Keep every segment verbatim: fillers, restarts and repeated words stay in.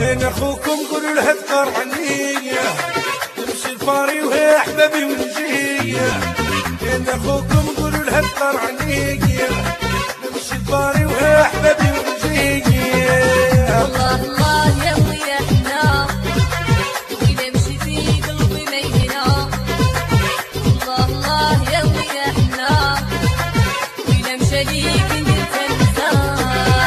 انا اخوكم قولوا لها تقر عني، نمشي الفاري وهي احبابي ونجي. انا اخوكم قولوا لها تقر عني، نمشي الفاري وهي احبابي ونجي. الله الله يا ويا احنا واذا مشيتي قلبي ما يهنا. الله الله يا ويا احنا واذا مشى ليك ندير تنساه.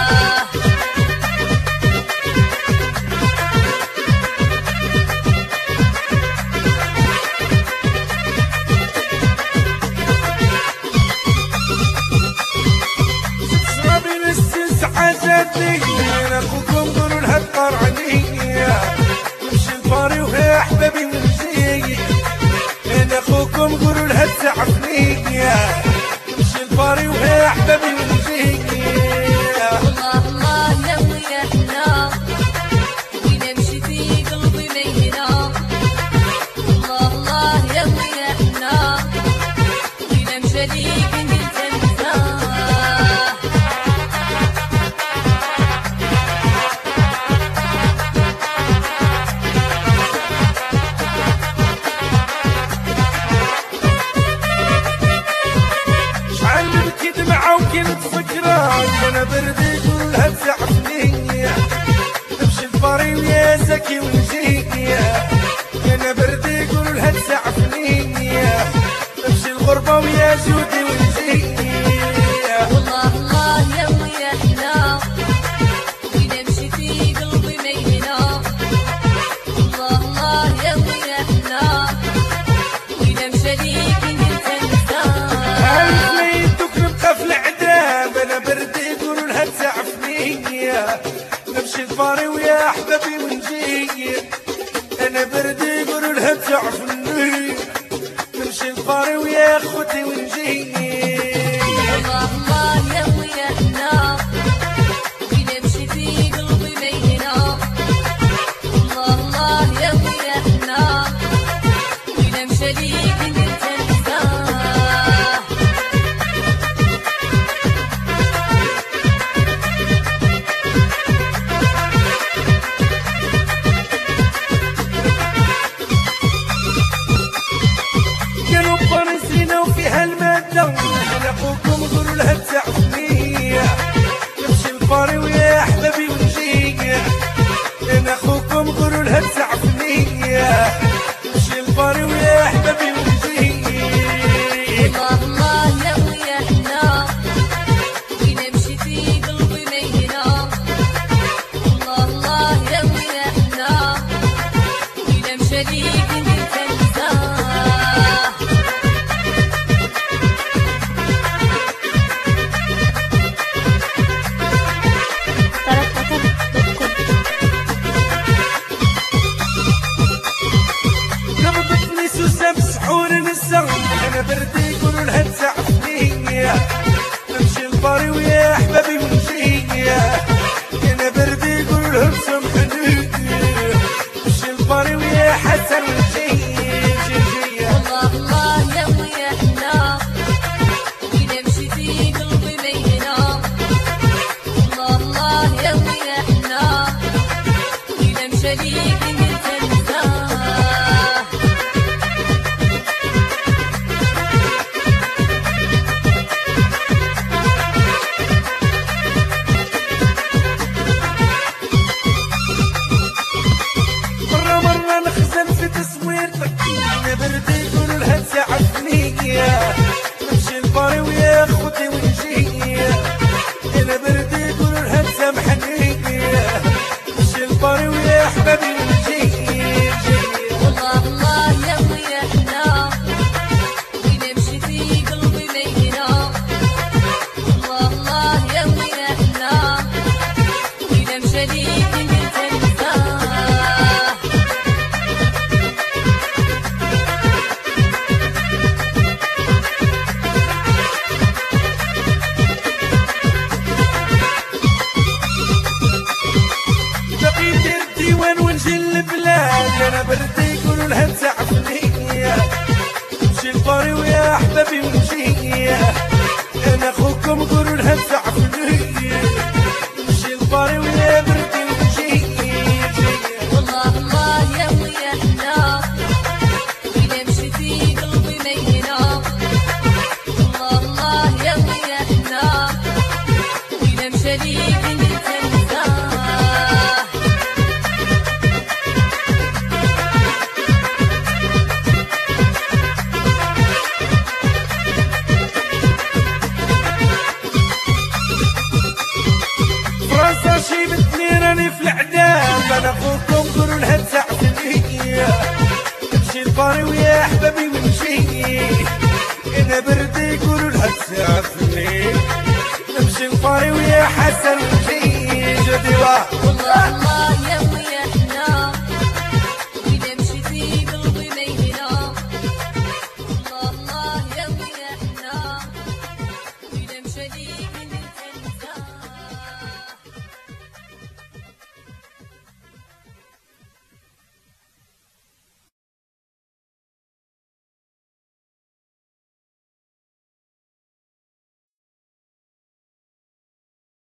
انا اخوكم قولوا لها تقر عني، نمشي الفاري وهي احبابي ونجي. انا اخوكم قولوا لها تسعفني، نمشي الفاري وهي احبابي ونجي. الله الله يا ويا احنا واذا مشيتي قلبي ما يهنا. الله الله يا ويا احنا واذا مشى ليك ندير تنساه. وكنت فكرة انا بردي قول لها تسعفني، نمشي الفاري ويا زكي ونجي. انا بردي قول لها تسعفني، نمشي الغربة ويا جودي ونجي. الله الله يا ويا احنا واذا مشيتي قلبي ما يهنا. الله الله يا ويا احنا واذا مشى ليك ندير تنساه. انا بردي يقولوا لها تسعفني، نمشي الفاري ويا احبابي ونجي. انا بردي يقولوا لها تسعفني، نمشي الفاري ويا اخوتي ونجي. الله الله يا ويا احنا واذا مشيتي قلبي ما يهنا. الله الله يا ويا احنا واذا مشى ليك ندير تنساه. وفيها المادة انا اخوكم قولوا لها تسعفني، نمشي الفاري ويا احبابي ونجي. انا اخوكم قولوا لها تسعفني، نمشي الفاري ويا احبابي ونجي. الله الله يا ويا احنا واذا مشيتي قلبي ما يهنا. الله الله يا ويا احنا واذا مشى ليك ندير تنساه. انا بردي يقولوا لها تسعفني، نمشي الفاري ويا احبابي ونجي. انا بردي يقولوا لهم سامحني، نمشي الفاري ويا حسن ونجي. الله الله يا ويا احنا واذا مشيتي قلبي ما يهنا. الله الله يا ويا احنا واذا مشى ليك ندير تنساه. انا بردي يقولوا لها تسعفني، نمشي الفاري ويا اخوتي ونجي. انا بردي يقولوا لها تسامحني، نمشي الفاري ويا احبابي ونجي. الله الله يا ويا احنا واذا مشيتي قلبي ما يهنا. الله الله يا ويا احنا واذا مشى ليك ندير تنساه. انا بردي يقولوا لها تسعفني، نمشي الفاري ويا احبابي ونجي. انا اخوكم قولوا لها تسعفني، نمشي الفاري ويا بردي ونجي. تعفني